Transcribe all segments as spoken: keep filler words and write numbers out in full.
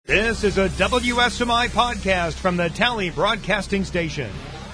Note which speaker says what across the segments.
Speaker 1: This is a W S M I podcast from the Tally Broadcasting Station.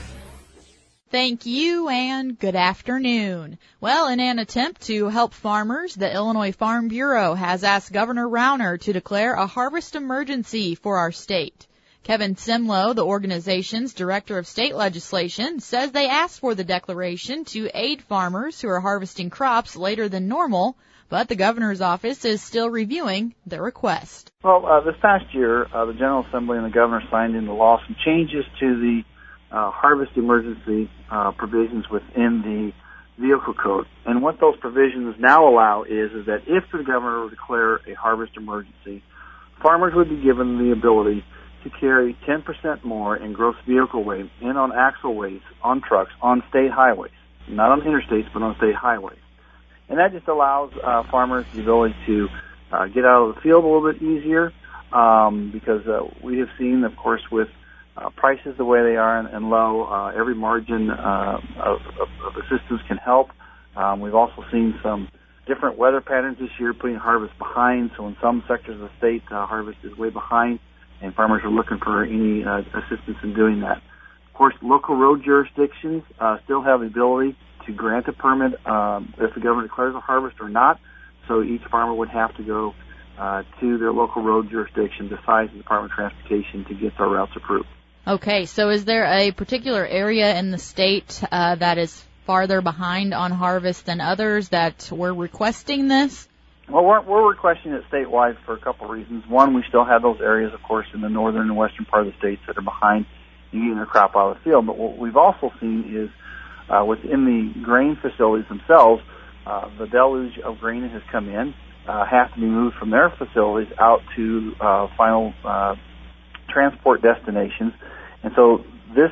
Speaker 2: Thank you and good afternoon. Well, in an attempt to help farmers, the Illinois Farm Bureau has asked Governor Rauner to declare a harvest emergency for our state. Kevin Simlo, the organization's director of state legislation, says they asked for the declaration to aid farmers who are harvesting crops later than normal, but the governor's office is still reviewing the request.
Speaker 3: Well, uh, this past year, uh, the General Assembly and the governor signed into law some changes to the uh, harvest emergency uh, provisions within the vehicle code. And what those provisions now allow is, is that if the governor would declare a harvest emergency, farmers would be given the ability to carry ten percent more in gross vehicle weight and on axle weights on trucks on state highways, not on interstates, but on state highways. And that just allows uh, farmers the ability to uh, get out of the field a little bit easier um, because uh, we have seen, of course, with uh, prices the way they are and, and low, uh, every margin uh, of, of, of assistance can help. Um, we've also seen some different weather patterns this year putting harvest behind. So in some sectors of the state, uh, harvest is way behind, and farmers are looking for any uh, assistance in doing that. Of course, local road jurisdictions uh, still have the ability to grant a permit um, if the governor declares a harvest or not. So each farmer would have to go uh, to their local road jurisdiction, besides the Department of Transportation, to get their routes approved.
Speaker 2: Okay, so is there a particular area in the state uh, that is farther behind on harvest than others that we're requesting this?
Speaker 3: Well, we're, we're requesting it statewide for a couple of reasons. One, we still have those areas, of course, in the northern and western part of the states that are behind in getting their crop out of the field. But what we've also seen is Uh, within the grain facilities themselves, uh, the deluge of grain that has come in uh, has to be moved from their facilities out to uh, final uh, transport destinations. And so this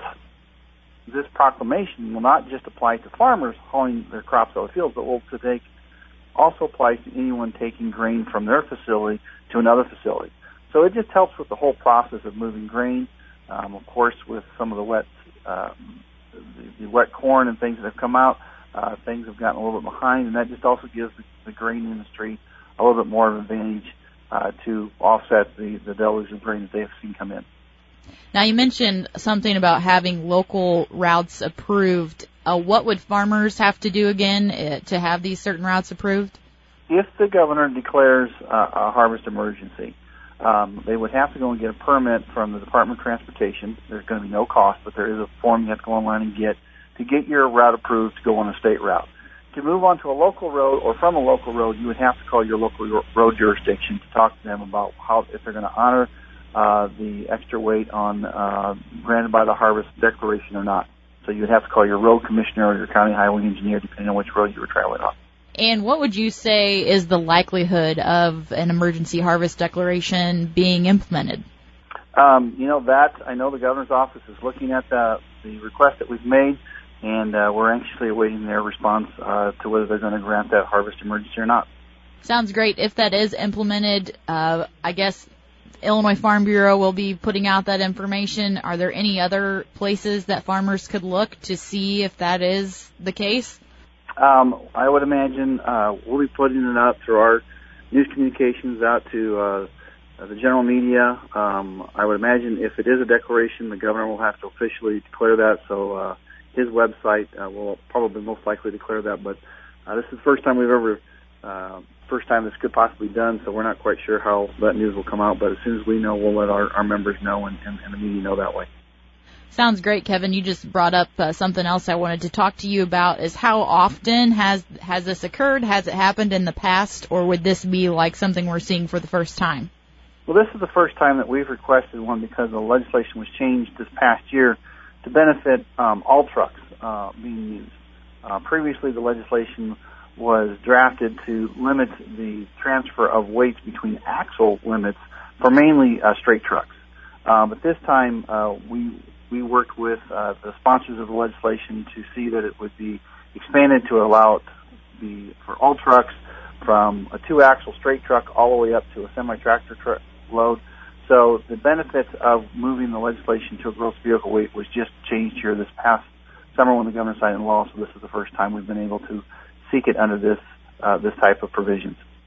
Speaker 3: this proclamation will not just apply to farmers hauling their crops out of the fields, but will to take, also applies to anyone taking grain from their facility to another facility. So it just helps with the whole process of moving grain. Um, of course, with some of the wet uh, The, the wet corn and things that have come out, uh, things have gotten a little bit behind, and that just also gives the, the grain industry a little bit more of an advantage uh, to offset the, the deluge of grain that they have seen come in.
Speaker 2: Now, you mentioned something about having local routes approved. Uh, what would farmers have to do again uh, to have these certain routes approved?
Speaker 3: If the governor declares uh, a harvest emergency, Um, they would have to go and get a permit from the Department of Transportation. There's going to be no cost, but there is a form you have to go online and get to get your route approved to go on a state route. To move on to a local road or from a local road, you would have to call your local road jurisdiction to talk to them about how if they're going to honor uh, the extra weight on uh, granted by the harvest declaration or not. So you would have to call your road commissioner or your county highway engineer, depending on which road you were traveling on.
Speaker 2: And what would you say is the likelihood of an emergency harvest declaration being implemented?
Speaker 3: Um, you know, that, I know the governor's office is looking at the, the request that we've made, and uh, we're anxiously awaiting their response uh, to whether they're going to grant that harvest emergency or not.
Speaker 2: Sounds great. If that is implemented, uh, I guess Illinois Farm Bureau will be putting out that information. Are there any other places that farmers could look to see if that is the case?
Speaker 3: Um, I would imagine uh, we'll be putting it out through our news communications out to uh, the general media. Um, I would imagine if it is a declaration, the governor will have to officially declare that. So uh, his website uh, will probably most likely declare that. But uh, this is the first time we've ever, uh, first time this could possibly be done. So we're not quite sure how that news will come out. But as soon as we know, we'll let our, our members know and, and, and the media know that way.
Speaker 2: Sounds great, Kevin. You just brought up uh, something else I wanted to talk to you about, is how often has has this occurred? Has it happened in the past, or would this be like something we're seeing for the first time?
Speaker 3: Well, this is the first time that we've requested one because the legislation was changed this past year to benefit um, all trucks uh, being used. Uh, previously, the legislation was drafted to limit the transfer of weights between axle limits for mainly uh, straight trucks. Uh, but this time, uh, we we worked with uh, the sponsors of the legislation to see that it would be expanded to allow it be for all trucks from a two-axle straight truck all the way up to a semi-tractor truck load. So the benefits of moving the legislation to a gross vehicle weight was just changed here this past summer when the governor signed into law. So this is the first time we've been able to seek it under this uh, this type of provisions.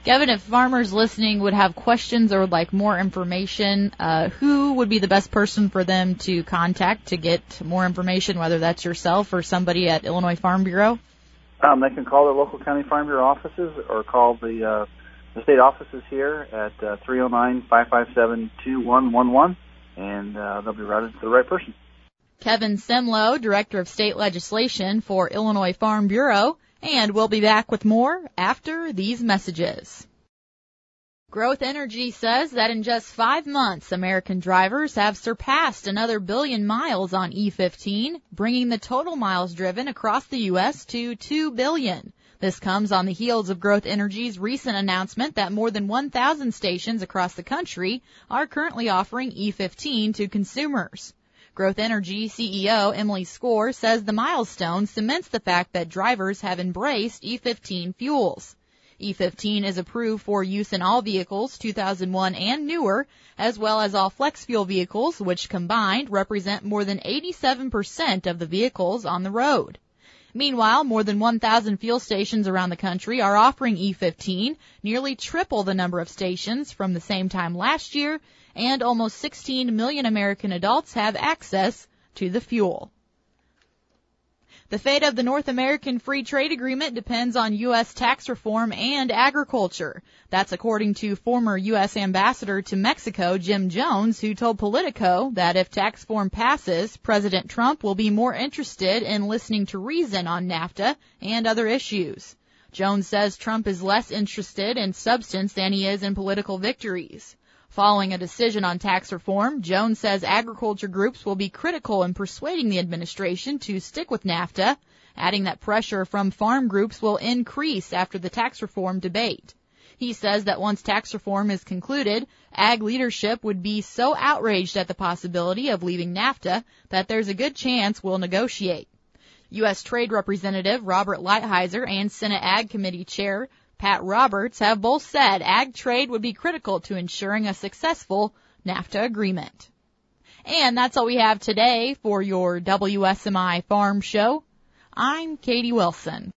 Speaker 2: Kevin, if farmers listening would have questions or would like more information, uh, who would be the best person for them to contact to get more information, whether that's yourself or somebody at Illinois Farm Bureau?
Speaker 3: Um, they can call their local county farm bureau offices or call the uh, the state offices here at uh, three oh nine, five five seven, two one one one, and uh, they'll be routed to the right person.
Speaker 2: Kevin Simlow, Director of State Legislation for Illinois Farm Bureau, and we'll be back with more after these messages. Growth Energy says that in just five months, American drivers have surpassed another billion miles on E fifteen, bringing the total miles driven across the U S to two billion. This comes on the heels of Growth Energy's recent announcement that more than one thousand stations across the country are currently offering E fifteen to consumers. Growth Energy C E O Emily Score says the milestone cements the fact that drivers have embraced E fifteen fuels. E fifteen is approved for use in all vehicles two thousand one and newer, as well as all flex fuel vehicles, which combined represent more than eighty-seven percent of the vehicles on the road. Meanwhile, more than one thousand fuel stations around the country are offering E fifteen, nearly triple the number of stations from the same time last year, and almost sixteen million American adults have access to the fuel. The fate of the North American Free Trade Agreement depends on U S tax reform and agriculture. That's according to former U S Ambassador to Mexico, Jim Jones, who told Politico that if tax reform passes, President Trump will be more interested in listening to reason on NAFTA and other issues. Jones says Trump is less interested in substance than he is in political victories. Following a decision on tax reform, Jones says agriculture groups will be critical in persuading the administration to stick with NAFTA, adding that pressure from farm groups will increase after the tax reform debate. He says that once tax reform is concluded, ag leadership would be so outraged at the possibility of leaving NAFTA that there's a good chance we'll negotiate. U S Trade Representative Robert Lighthizer and Senate Ag Committee Chair Pat Roberts have both said ag trade would be critical to ensuring a successful NAFTA agreement. And that's all we have today for your W S M I Farm Show. I'm Katie Wilson.